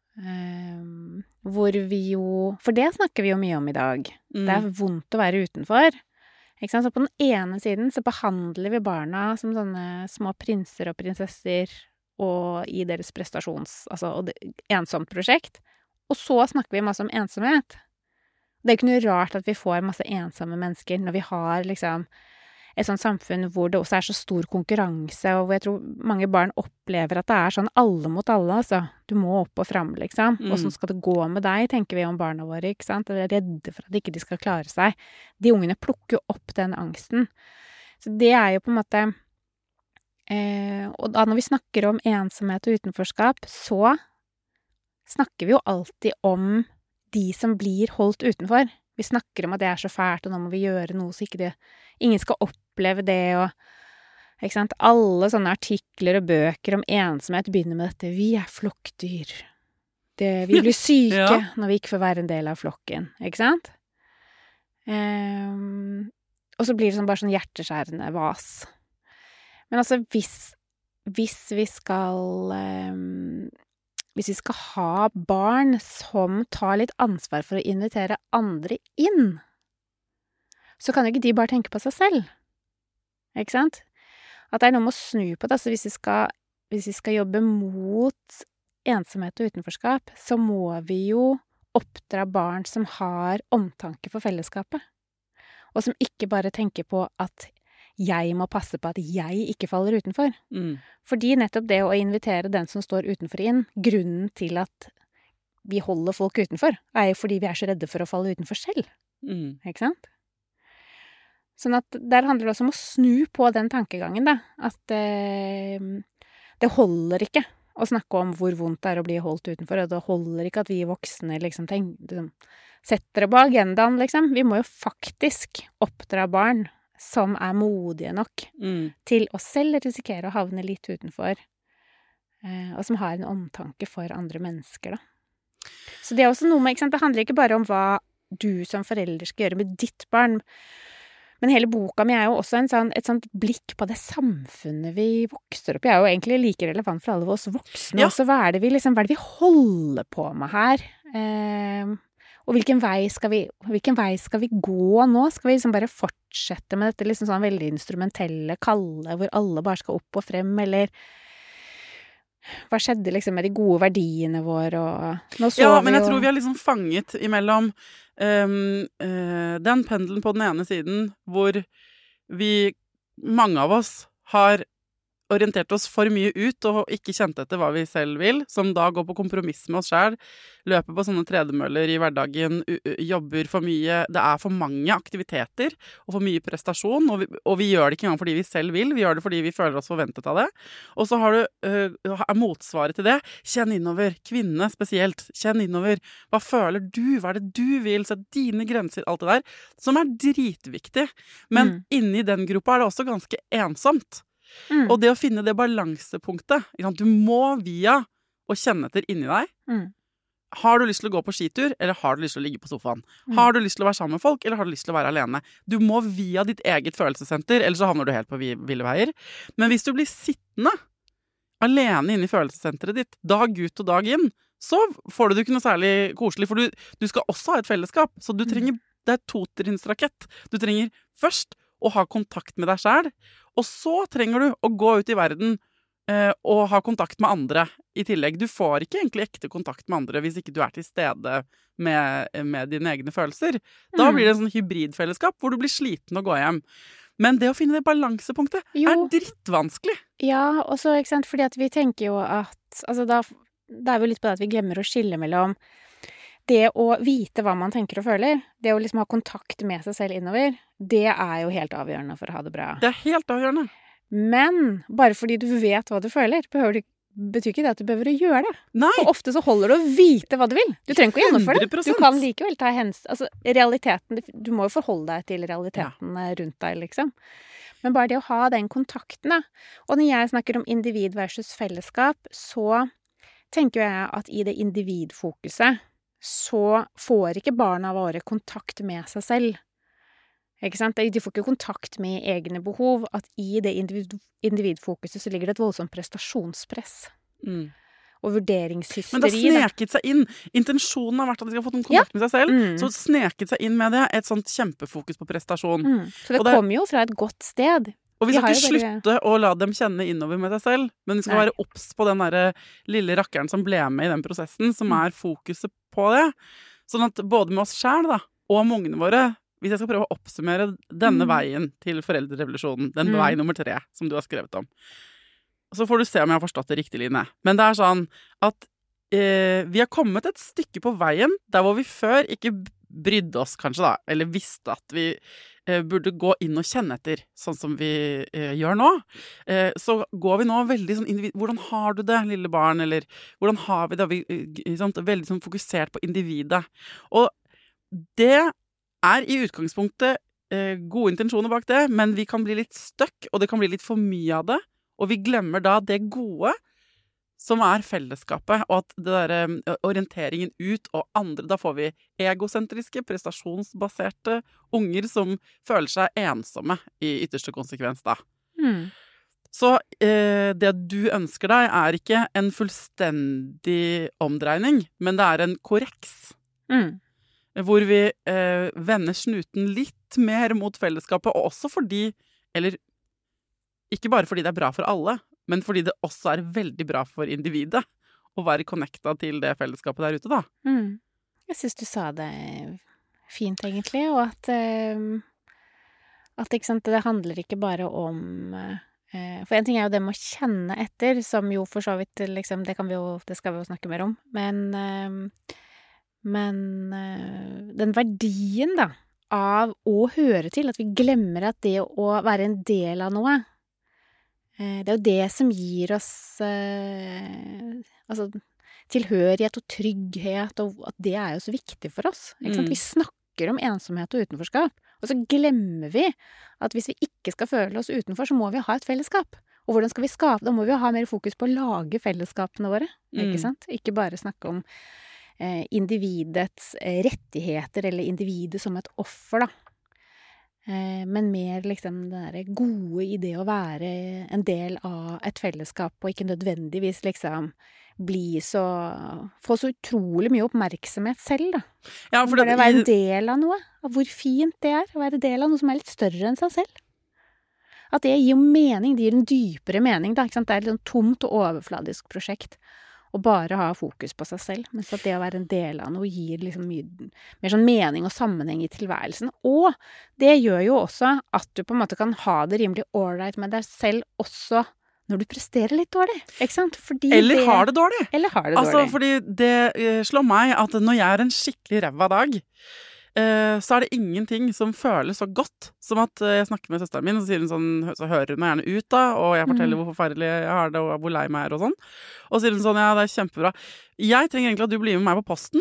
[SPEAKER 3] hvor vi jo, for det snakker vi jo mye om i dag. Det vondt å være utenfor. Ikke sant? Så på den ene siden så behandler vi barna som sånne små prinser og prinsesser, og i deres altså ensomt prosjekt. Og så snakker vi masse om ensomhet. Det ikke noe rart at vi får masse ensomme mennesker når vi har liksom et sånt samfunn hvor det også så stor konkurranse, og hvor jeg tror mange barn opplever at det sånn alle mot alle, altså. Du må opp og fram, liksom. Hvordan skal det gå med deg, tenker vi om barna våre, ikke sant? Vi redde for at ikke de skal klare seg. De ungene plukker jo opp den angsten. Så det jo på en måte og da når vi snakker om ensomhet og utenforskap, så snakker vi jo alltid om de som blir holdt utenfor. Vi snakker om at det så fælt, og nå må vi gjøre noe så ikke ingen skal oppleve det, og ikke sant? Alle sånne artikler og bøker om ensomhet begynner med dette. Vi flokkdyr. Vi blir syke når vi ikke får være en del av flokken, ikke sant? Og så blir det bare sånn hjerteskjærende vas. Men altså, hvis vi skal ha barn som tar litt ansvar for å invitere andre inn, så kan jo ikke de bare tenke på seg selv. Ikke sant? At det noe med å snu på det. Altså hvis vi skal jobbe mot ensomhet og utenforskap, så må vi jo oppdra barn som har omtanke for fellesskapet. Og som ikke bare tenker på at jeg må passe på at jeg ikke faller utenfor. Fordi nettopp det å invitere den som står utenfor inn, grunnen til at vi holder folk utenfor, jo fordi vi så redde for å falle utenfor selv. Ikke sant? Sånn at der handler det også om å snu på den tankegangen, da. At det holder ikke å snakke om hvor vondt det å bli holdt utenfor, og det holder ikke at vi voksne liksom setter det på agendaen, liksom. Vi må jo faktisk oppdra barn som modige nok til å selv risikere å havne litt utenfor, og som har en omtanke for andre mennesker, da. Så det også noe med, ikke sant, det handler ikke bare om hva du som forelder skal gjøre med ditt barn, men hele boka mi jo også et sånt blikk på det samfunnet vi vokser opp i, jo egentlig like relevant for alle oss voksne, også hva det vi holder på med her, og hvilken vei skal vi gå nå? Skal vi liksom bare fortsette med dette liksom sånn veldig instrumentelle, kalde, hvor alle bare skal opp og frem, eller hva skjedde liksom med de gode verdiene våre? Og nå så
[SPEAKER 2] men jeg tror vi liksom fanget imellom den pendelen på den ene siden, hvor mange av oss har orientert oss for mye ut og ikke kjent etter hva vi selv vil, som da går på kompromiss med oss selv, løper på sånne tredemøller i hverdagen, jobber for mye, det for mange aktiviteter og for mye prestasjon, og vi gjør det ikke engang fordi vi selv vil, vi gjør det fordi vi føler oss forventet av det. Og så har du motsvaret til det, kjenn innover, kvinne spesielt, kjenn innover, hva føler du, hva det du vil, sett dine grenser, alt det der, som dritviktig, men inni den gruppa det også ganske ensomt. Og det å finne det balansepunktet, du må via å kjenne etter inni deg. Har du lyst til å gå på skitur, eller har du lyst til å ligge på sofaen? Har du lyst til å være sammen med folk, eller har du lyst til å være alene? Du må via ditt eget følelsessenter, ellers så havner du helt på ville veier. Men hvis du blir sittende alene inne i følelsessenteret ditt, dag ut og dag inn, så får du det ikke noe særlig koselig, for du skal også ha et fellesskap, så du trenger, det totrinnsrakett. Du trenger først å ha kontakt med deg selv, og så trenger du å gå ut i verden og ha kontakt med andre i tillegg. Du får ikke egentlig ekte kontakt med andre hvis ikke du til stede med dine egne følelser. Da blir det en sånn hybridfellesskap hvor du blir sliten og går hjem. Men det å finne det balansepunktet drittvanskelig.
[SPEAKER 3] Ja, og så, ikke sant, fordi at vi tenker jo at altså da er vi litt på det at vi glemmer å skille mellom det å vite hva man tenker og føler, det å liksom ha kontakt med seg selv innover, det jo helt avgjørende for å ha det bra.
[SPEAKER 2] Det helt avgjørende.
[SPEAKER 3] Men bare fordi du vet hva du føler, betyr ikke det at du behøver å gjøre det.
[SPEAKER 2] Nei.
[SPEAKER 3] Og ofte så holder det å vite hva du vil. Du trenger ikke å gjennomføre det.
[SPEAKER 2] 100%.
[SPEAKER 3] Du kan likevel ta altså realiteten, du må jo forholde deg til realiteten rundt deg, liksom. Men bare det å ha den kontakten, da. Og når jeg snakker om individ versus fellesskap, så tenker jeg at i det individfokuset, så får ikke barna våre kontakt med seg selv. Ikke sant? De får ikke kontakt med egne behov. At i det individfokuset så ligger det et voldsomt prestasjonspress. Og vurderingshysteri.
[SPEAKER 2] Men det har sneket seg inn. Intensjonen har vært at de skal få kontakt med seg selv. Så sneket seg inn med det et sånt kjempefokus på prestasjon.
[SPEAKER 3] Så det kommer jo fra et godt sted.
[SPEAKER 2] Og vi skal ikke slutte å la dem kjenne innover med seg selv, men vi skal være obs på den der lille rakkeren som ble med i den prosessen, som fokuset på det. Sånn at både med oss selv da, og med ungene våre, hvis jeg skal prøve å oppsummere denne veien til foreldrerevolusjonen, den vei nummer 3 som du har skrevet om, så får du se om jeg har forstått det riktig, Line. Men det sånn at vi har kommet et stykke på veien der hvor vi før ikke brydde oss kanskje da, eller visste at vi burde gå inn og kjenne etter, sånn som vi gjør nå. Så går vi nå veldig sånn hvordan har du det, lille barn, eller hvordan har vi det? Veldig sånn fokusert på individet. Og det i utgangspunktet gode intensjoner bak det, men vi kan bli litt stuck, og det kan bli litt for mye av det, og vi glemmer da det gode som fellesskapet, og at det der orienteringen ut og andre, da får vi egosentriske, prestasjonsbaserte unger som føler seg ensomme i ytterste konsekvens da. Så det du ønsker deg ikke en fullstendig omdreining, men det en korreks. Hvor vi vender snuten litt mer mot fellesskapet, og også fordi, eller ikke bare fordi det bra for alle, men fordi det også veldig bra for individet å være connecta til det fellesskapet der ute, da.
[SPEAKER 3] Jeg synes du sa det fint, egentlig, og at ikke sant, det handler ikke bare om for en ting jo det med å kjenne etter, som jo for så vidt, liksom, det skal vi jo snakke mer om, men den verdien, da, av å høre til, at vi glemmer at det å være en del av noe, det jo det som gir oss altså, tilhørighet og trygghet, og at det jo så viktig for oss. Ikke sant? Vi snakker om ensomhet og utenforskap, og så glemmer vi at hvis vi ikke skal føle oss utenfor, så må vi ha et fellesskap. Og hvordan skal vi skape? Da må vi jo ha mer fokus på å lage fellesskapene våre, ikke sant? Ikke bare snakke om individets rettigheter, eller individet som et offer, da. Men mer liksom det der gode i det å være en del av et fellesskap, og ikke nødvendigvis liksom få så utrolig mye oppmerksomhet selv, da. Ja, for det være en del av noe, av hvor fint det å være del av noe som litt større enn seg selv. At det gir mening, det gir en dypere mening, da, ikke sant? Det et litt tomt og overfladisk prosjekt. Og bare ha fokus på seg selv, mens at det å være en del av noe gir liksom mye mer sånn mening og sammenheng i tilværelsen. Og det gjør jo også at du på en måte kan ha det rimelig ålreit med deg selv også når du presterer litt dårlig, ikke sant?
[SPEAKER 2] Eller har det dårlig.
[SPEAKER 3] Altså,
[SPEAKER 2] fordi det slår meg at når jeg en skikkelig ræva dag, så det ingenting som føles så godt som at jeg snakker med søsteren min, og så sier hun sånn, så hører hun meg gjerne ut da, og jeg forteller hvor forferdelig jeg har det, og hvor lei meg og sånn. Og så sier hun sånn, ja, det kjempebra. Jeg trenger egentlig at du blir med meg på posten.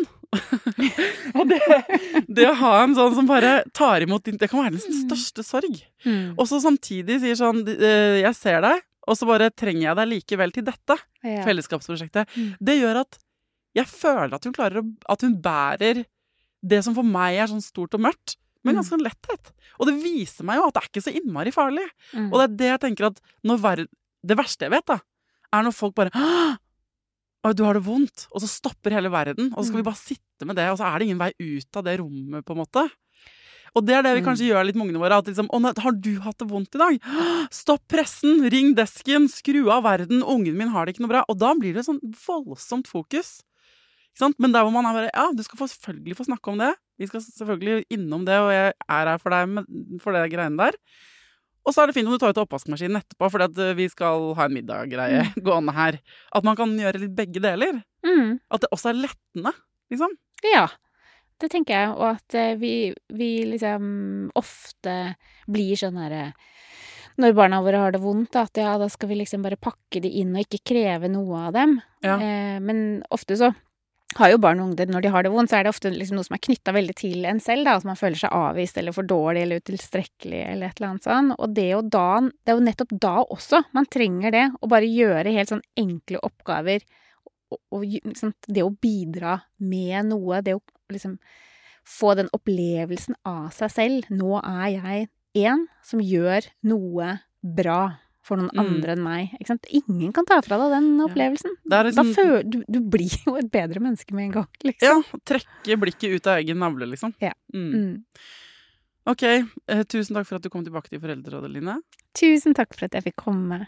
[SPEAKER 2] Og det å ha en sånn som bare tar imot, det kan være den største sorg. Og så samtidig sier sånn, jeg ser deg, og så bare trenger jeg deg likevel til dette fellesskapsprosjektet. Det gjør at jeg føler at hun klarer at hun bærer det som for meg sånn stort og mørkt, men ganske letthet. Og det viser meg jo at det ikke så innmari farlig. Og det det jeg tenker at det verste jeg vet da, når folk bare du har det vondt, og så stopper hele verden, og så skal vi bare sitte med det, og så det ingen vei ut av det rommet på en måte. Og det det vi kanskje gjør litt med ungene våre, at liksom, har du hatt det vondt i dag? Stopp pressen, ring desken, skru av verden, ungen min har det ikke noe bra. Og da blir det sånn voldsomt fokus. Men der hvor man bare, ja, du skal selvfølgelig få snakke om det. Vi skal selvfølgelig innom det, og jeg her for deg for det greiene der. Og så det fint om du tar ut oppvaskmaskinen etterpå, fordi at vi skal ha en middaggreie gående her. At man kan gjøre litt begge deler. At det også lettende, liksom.
[SPEAKER 3] Ja, det tenker jeg. Og at vi liksom ofte blir sånn her når barna våre har det vondt, at ja, da skal vi liksom bare pakke det inn og ikke kreve noe av dem. Ja. Men ofte så har jo barn og unge, når de har det vondt, så det ofte liksom noe som knyttet veldig til en selv, da, at man føler seg avvist, eller for dårlig, eller utilstrekkelig, eller et eller annet sånn. Og det er jo nettopp da også man trenger det, å bare gjøre helt sånn enkle oppgaver, og liksom, det å bidra med noe, det å liksom få den opplevelsen av seg selv. Nå jeg en som gjør noe bra for noen andre enn meg, ikke sant? Ingen kan ta fra deg den opplevelsen. Liksom, du blir jo et bedre menneske med en gang, liksom.
[SPEAKER 2] Ja, trekke blikket ut av egen navle, liksom.
[SPEAKER 3] Ja.
[SPEAKER 2] Ok, tusen takk for at du kom tilbake til Foreldrerådet, Line.
[SPEAKER 3] Tusen takk for at jeg fikk komme.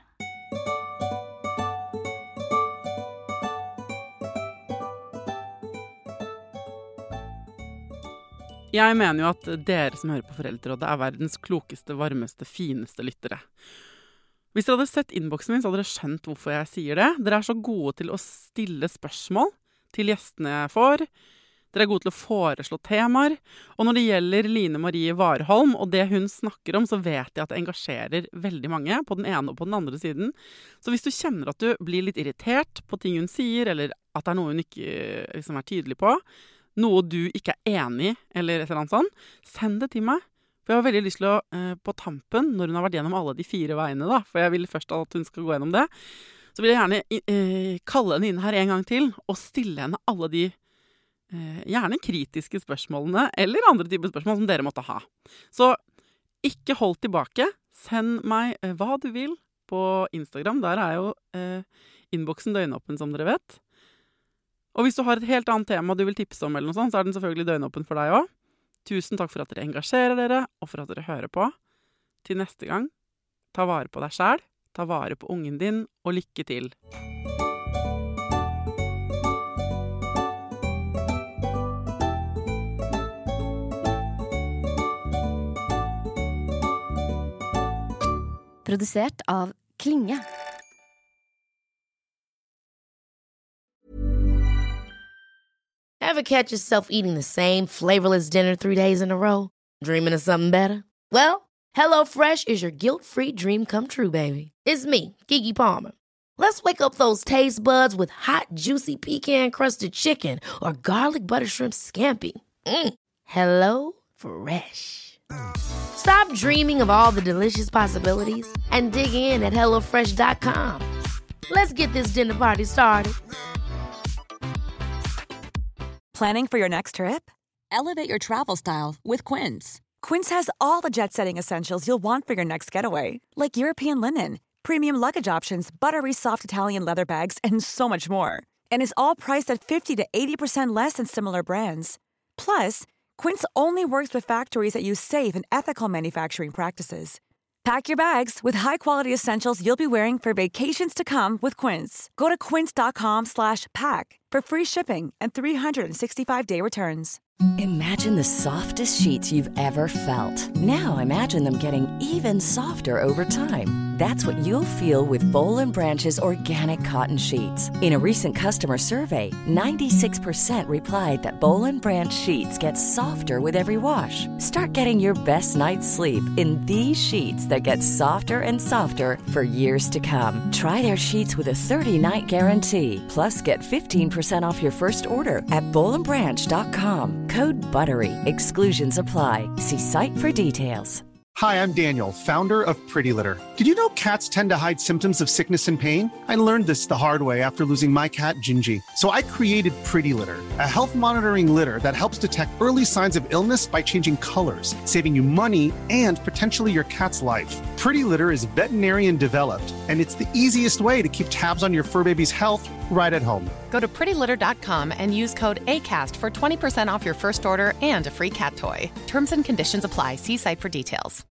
[SPEAKER 2] Jeg mener jo at dere som hører på Foreldrerådet er verdens klokeste, varmeste, fineste lyttere. Hvis dere hadde sett innboksen min, så hadde dere skjønt hvorfor jeg sier det. Dere er så gode til å stille spørsmål til gjestene jeg får. Dere er gode til å foreslå temaer. Og når det gjelder Line Marie Warholm og det hun snakker om, så vet jeg at det engasjerer veldig mange på den ene og på den andre siden. Så hvis du kjenner at du blir litt irritert på ting hun sier, eller at det er noe hun ikke liksom er tydelig på, noe du ikke er enig i, eller et eller annet sånt, send det til meg. For jeg har veldig lyst til å, på tampen, når hun har vært gjennom alle de 4 veiene, da, for jeg vil først at hun skal gå gjennom det, så vil jeg gjerne kalle henne inn her en gang til, og stille henne alle de gjerne kritiske spørsmålene, eller andre typer spørsmål som dere måtte ha. Så ikke hold tilbake. Send meg hva du vil på Instagram. Der er jo innboksen døgnåpen, som dere vet. Og hvis du har et helt annet tema du vil tipse om, eller noe sånt, så er den selvfølgelig døgnåpen for deg også. Tusen takk for at dere engasjerer dere, og for at dere hører på. Til neste gang, ta vare på deg selv, ta vare på ungen din, og lykke til.
[SPEAKER 5] Produsert av Klinge.
[SPEAKER 1] Ever catch yourself eating the same flavorless dinner 3 days in a row? Dreaming of something better? Well, HelloFresh is your guilt-free dream come true, baby. It's me, Keke Palmer. Let's wake up those taste buds with hot, juicy pecan-crusted chicken or garlic butter shrimp scampi. Hello Fresh. Stop dreaming of all the delicious possibilities and dig in at HelloFresh.com. Let's get this dinner party started.
[SPEAKER 6] Planning for your next trip? Elevate your travel style with Quince. Quince has all the jet-setting essentials you'll want for your next getaway, like European linen, premium luggage options, buttery soft Italian leather bags, and so much more. And is all priced at 50 to 80% less than similar brands. Plus, Quince only works with factories that use safe and ethical manufacturing practices. Pack your bags with high-quality essentials you'll be wearing for vacations to come with Quince. Go to quince.com/pack for free shipping and 365-day returns.
[SPEAKER 7] Imagine the softest sheets you've ever felt. Now imagine them getting even softer over time. That's what you'll feel with Boll & Branch's organic cotton sheets. In a recent customer survey, 96% replied that Boll & Branch sheets get softer with every wash. Start getting your best night's sleep in these sheets that get softer and softer for years to come. Try their sheets with a 30-night guarantee. Plus, get 15% off your first order at bollandbranch.com. Code BUTTERY. Exclusions apply. See site for details.
[SPEAKER 8] Hi, I'm Daniel, founder of Pretty Litter. Did you know cats tend to hide symptoms of sickness and pain? I learned this the hard way after losing my cat, Gingy. So I created Pretty Litter, a health monitoring litter that helps detect early signs of illness by changing colors, saving you money and potentially your cat's life. Pretty Litter is veterinarian developed, and it's the easiest way to keep tabs on your fur baby's health right at home.
[SPEAKER 9] Go to prettylitter.com and use code ACAST for 20% off your first order and a free cat toy. Terms and conditions apply. See site for details.